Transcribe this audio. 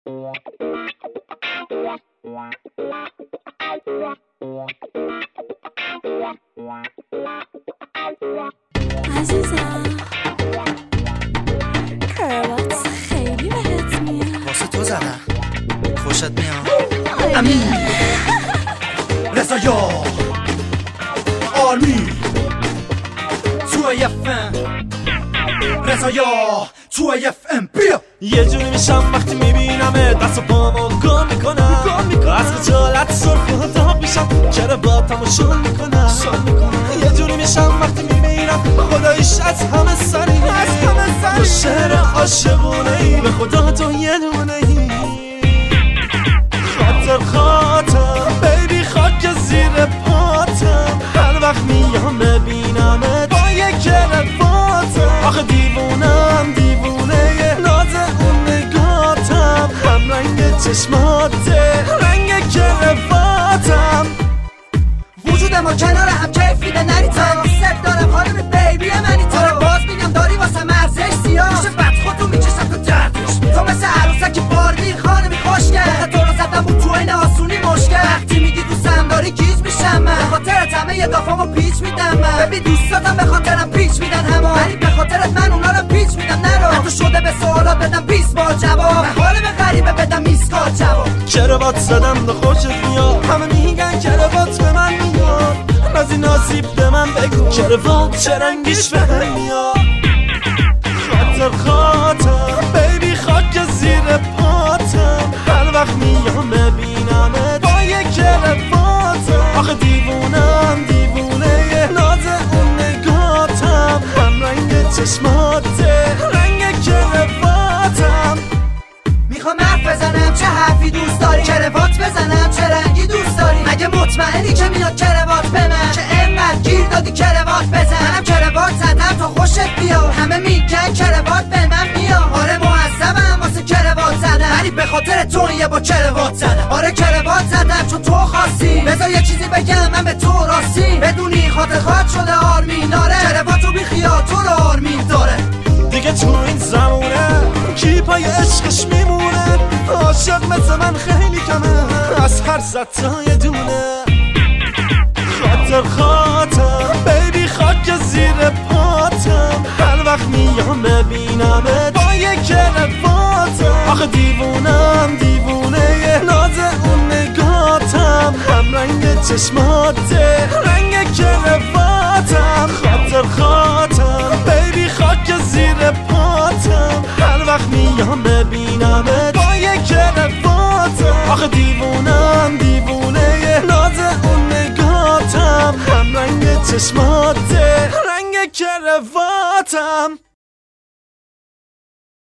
عزیزم کروات خیلی بهت میاد. واسه تو زدم خوشت میاد. امین رضایا آرمی تو FM رضایا تو FM بیا. یه جوری میشم وقتی میبینمه دست و پامو گم میکنم از خجالت سرخ و داغ میشم چرا با تماشون میکنم یه جوری میشم وقتی میبینم خداییش از همه سری تو شعر عاشقونه ای به خدا تو یه دونه ای خاطر بیبی خاک زیر پاتم هر وقت میام ببینمت با یک کرواتم آخه دیوونم دیوونه ناز اون نگاتم هم رنگ چشماته رنگ کرواتم وجود ما کنار هم کیف میده نریتم دوست دارم خانم بیبی منی تو باز میگم داری واسه مرزش سیاه میشه بد خودو میکشم تو دردش تو مثل عروسک باردی خانمی خوشگل تو رو زدم بود تو این آسونی مشکل وقتی میگی دوستم داری گیج میشم من به خاطرت همه یه دافامو پیچ میدم من ببین دوستاتم به خاطرم پیچ میدن همه ولی به خاطرت من اونا رو پیچ میدم نرو حتی شده به سوالات بدم 20 بار جواب به حال به غریبه بدم میسکات جواب کروات زدم به خوشت میاد همه میگن کروات به من میاد نازی ناسیب به من بگو کروات چه رنگیش به هم میاد خاطر بیبی خاک زیر پاتم هر وقت میام ببینمت با یک کرواتم آخه دیوونم دیوونه ناز اون نگاتم هم رنگ چشماته رنگ کرواتم میخوام حرف بزنم چه حرفی دوست داری کروات بزنم چه رنگی دوست داری مگه مطمئنی که میاد کروات به من که انقدر گیر دادی کروات بزن منم کروات زدم تا خوشت بیاد همه میگن کروات به من میاد آره معذبم واسه کروات زدم ولی به خاطر تو یه با کروات زدم آره کروات زدم چون تو خواستی بذار یه چیزی بگم من به تو راستی بدونی خاطر خواهد شده آرمین داره کرواتو بی خیال تو رو آرمین داره دیگه تو این زمونه کی پای عشقش میمونه عاشق مثل من خیلی کمه از هر صد تا یه دونه خاطر بیبی خاک زیر پاتم هر وقت میام ببینمت با یک کرواتم آخه دیوونم دیوونه ناز اون نگاتم هم رنگ چشماته رنگ کرواتم خاطر بیبی خاک زیر پاتم هر وقت میام ببینمت با یک کرواتم آخه دیوونم دیوونه ناز اون نگاتم هم رنگ چشماته رنگ کرواتم